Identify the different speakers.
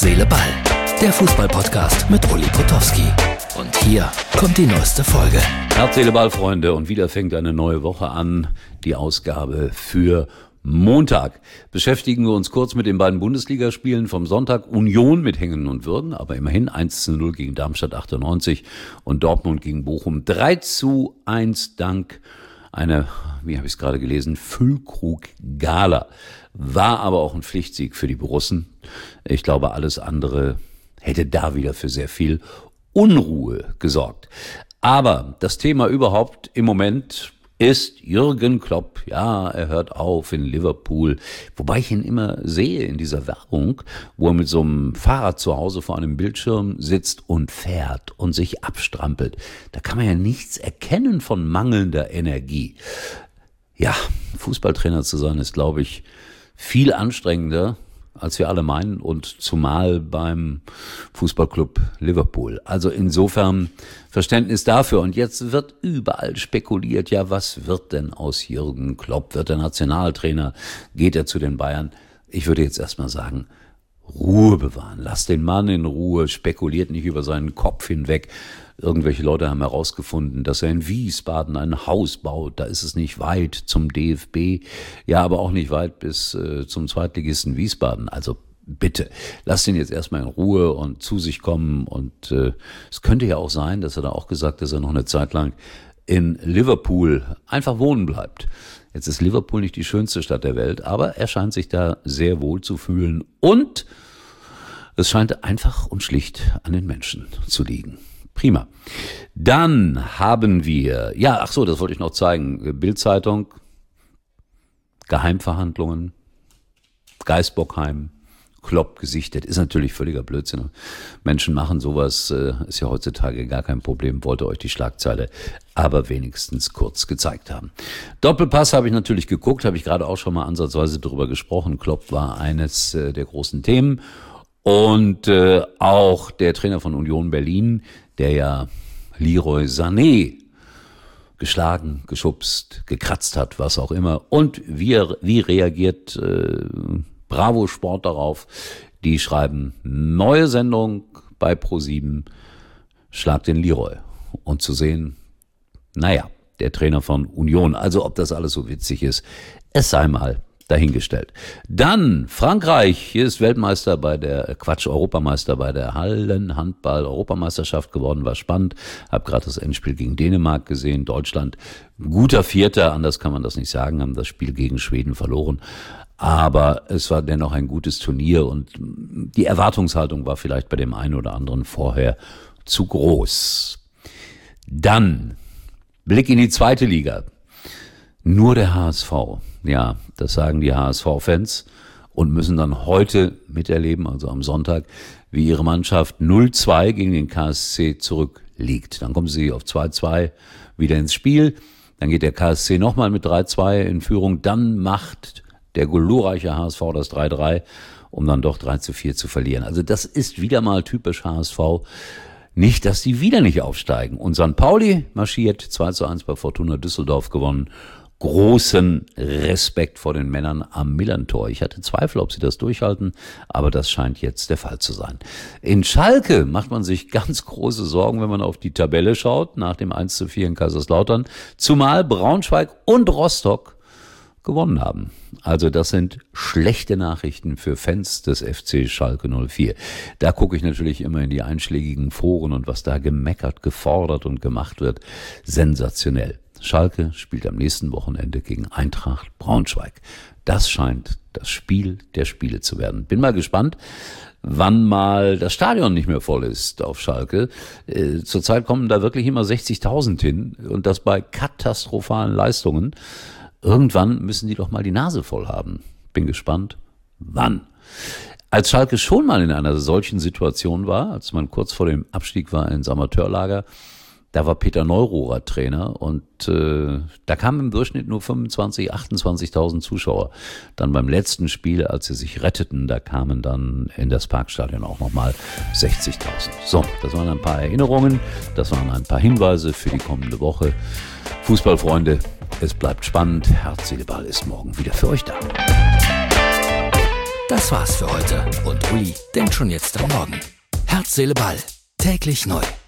Speaker 1: Herz, Seele, Ball. Der Fußball-Podcast mit Uli Potowski. Und hier kommt die neueste Folge.
Speaker 2: Herz, Seele, Ball, Freunde. Und wieder fängt eine neue Woche an. Die Ausgabe für Montag. Beschäftigen wir uns kurz mit den beiden Bundesligaspielen vom Sonntag. Union mit Hängen und Würgen, aber immerhin 1:0 gegen Darmstadt 98 und Dortmund gegen Bochum 3:1 dank einer, wie habe ich es gerade gelesen, Füllkrug-Gala. War aber auch ein Pflichtsieg für die Borussen. Ich glaube, alles andere hätte da wieder für sehr viel Unruhe gesorgt. Aber das Thema überhaupt im Moment ist Jürgen Klopp. Ja, er hört auf in Liverpool. Wobei ich ihn immer sehe in dieser Werbung, wo er mit so einem Fahrrad zu Hause vor einem Bildschirm sitzt und fährt und sich abstrampelt. Da kann man ja nichts erkennen von mangelnder Energie. Ja, Fußballtrainer zu sein ist, glaube ich, viel anstrengender, als wir alle meinen, und zumal beim Fußballclub Liverpool. Also insofern Verständnis dafür. Und jetzt wird überall spekuliert, ja, was wird denn aus Jürgen Klopp? Wird er Nationaltrainer? Geht er zu den Bayern? Ich würde jetzt erstmal sagen, Ruhe bewahren. Lasst den Mann in Ruhe, spekuliert nicht über seinen Kopf hinweg. Irgendwelche Leute haben herausgefunden, dass er in Wiesbaden ein Haus baut. Da ist es nicht weit zum DFB, ja, aber auch nicht weit bis zum Zweitligisten Wiesbaden. Also bitte, lasst ihn jetzt erstmal in Ruhe und zu sich kommen. Und es könnte ja auch sein, dass er da auch gesagt hat, dass er noch eine Zeit lang in Liverpool einfach wohnen bleibt. Jetzt ist Liverpool nicht die schönste Stadt der Welt, aber er scheint sich da sehr wohl zu fühlen. Und es scheint einfach und schlicht an den Menschen zu liegen. Prima. Dann haben wir, das wollte ich noch zeigen, Bild-Zeitung, Geheimverhandlungen, Geisbockheim, Klopp gesichtet, ist natürlich völliger Blödsinn. Menschen machen sowas, ist ja heutzutage gar kein Problem, wollte euch die Schlagzeile aber wenigstens kurz gezeigt haben. Doppelpass habe ich natürlich geguckt, habe ich gerade auch schon mal ansatzweise drüber gesprochen. Klopp war eines der großen Themen. Und auch der Trainer von Union Berlin, der ja Leroy Sané geschlagen, geschubst, gekratzt hat, was auch immer. Und wie reagiert Bravo Sport darauf? Die schreiben, neue Sendung bei Pro7, Schlag den Leroy. Und zu sehen, der Trainer von Union, also ob das alles so witzig ist, es sei mal dahingestellt. Dann Frankreich, hier ist Europameister bei der Hallenhandball-Europameisterschaft geworden, war spannend. Hab gerade das Endspiel gegen Dänemark gesehen, Deutschland, guter Vierter, anders kann man das nicht sagen, haben das Spiel gegen Schweden verloren. Aber es war dennoch ein gutes Turnier und die Erwartungshaltung war vielleicht bei dem einen oder anderen vorher zu groß. Dann Blick in die zweite Liga. Nur der HSV. Ja, das sagen die HSV-Fans und müssen dann heute miterleben, also am Sonntag, wie ihre Mannschaft 0:2 gegen den KSC zurückliegt. Dann kommen sie auf 2:2 wieder ins Spiel. Dann geht der KSC nochmal mit 3:2 in Führung. Dann macht der glorreiche HSV das 3:3, um dann doch 3:4 zu verlieren. Also das ist wieder mal typisch HSV. Nicht, dass die wieder nicht aufsteigen. Und St. Pauli marschiert 2:1 bei Fortuna Düsseldorf gewonnen. Großen Respekt vor den Männern am Millerntor. Ich hatte Zweifel, ob sie das durchhalten, aber das scheint jetzt der Fall zu sein. In Schalke macht man sich ganz große Sorgen, wenn man auf die Tabelle schaut, nach dem 1:4 in Kaiserslautern, zumal Braunschweig und Rostock gewonnen haben. Also das sind schlechte Nachrichten für Fans des FC Schalke 04. Da gucke ich natürlich immer in die einschlägigen Foren und was da gemeckert, gefordert und gemacht wird. Sensationell. Schalke spielt am nächsten Wochenende gegen Eintracht Braunschweig. Das scheint das Spiel der Spiele zu werden. Bin mal gespannt, wann mal das Stadion nicht mehr voll ist auf Schalke. Zurzeit kommen da wirklich immer 60.000 hin und das bei katastrophalen Leistungen. Irgendwann müssen die doch mal die Nase voll haben. Bin gespannt, wann. Als Schalke schon mal in einer solchen Situation war, als man kurz vor dem Abstieg war ins Amateurlager, da war Peter Neururer Trainer und da kamen im Durchschnitt nur 25.000, 28.000 Zuschauer. Dann beim letzten Spiel, als sie sich retteten, da kamen dann in das Parkstadion auch nochmal 60.000. So, das waren ein paar Erinnerungen, das waren ein paar Hinweise für die kommende Woche. Fußballfreunde, es bleibt spannend. Herz, Seele, Ball ist morgen wieder für euch da.
Speaker 1: Das war's für heute und Uli denkt schon jetzt an morgen. Herz, Seele, Ball. Täglich neu.